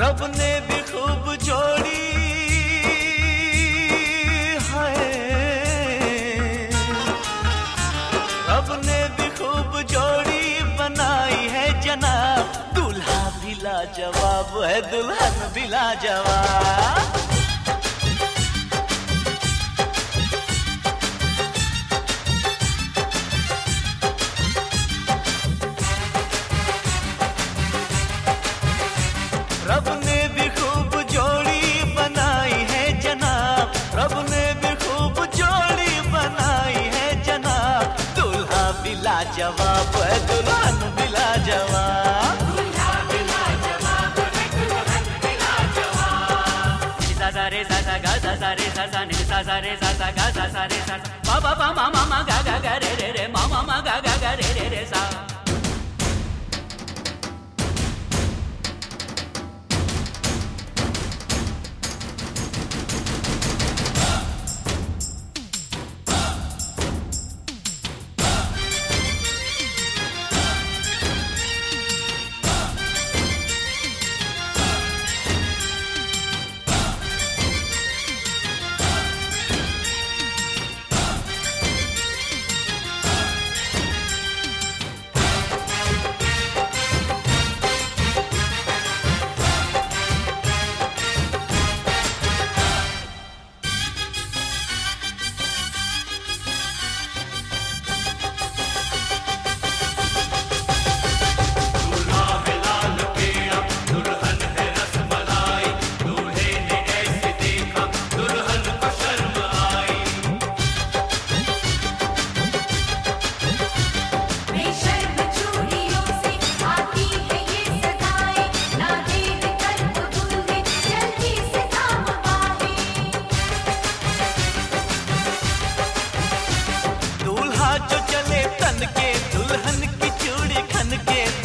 रब ने भी खूब जोड़ी है, रब ने भी खूब जोड़ी बनाई है जनाब। दूल्हा भी लाजवाब है, दुल्हन भी लाजवाब। रब ने भी खूब जोड़ी बनाई है जनाब, रब ने भी खूब जोड़ी बनाई है जनाब। दूल्हा भी लाजवाब है, दुल्हन भी लाजवाब। दूल्हा भी लाजवाब है, दुल्हन भी लाजवाब। सा सा रे सा सा गा सा सा रे सा सा नि सा सा रे सा सा गा सा सा रे सा सा पा पा मा मा मा गा गा गा रे रे रे मा मा मा गा गा गा रे रे रे सा। जो चले तन के, दुल्हन की चूड़ी खन के,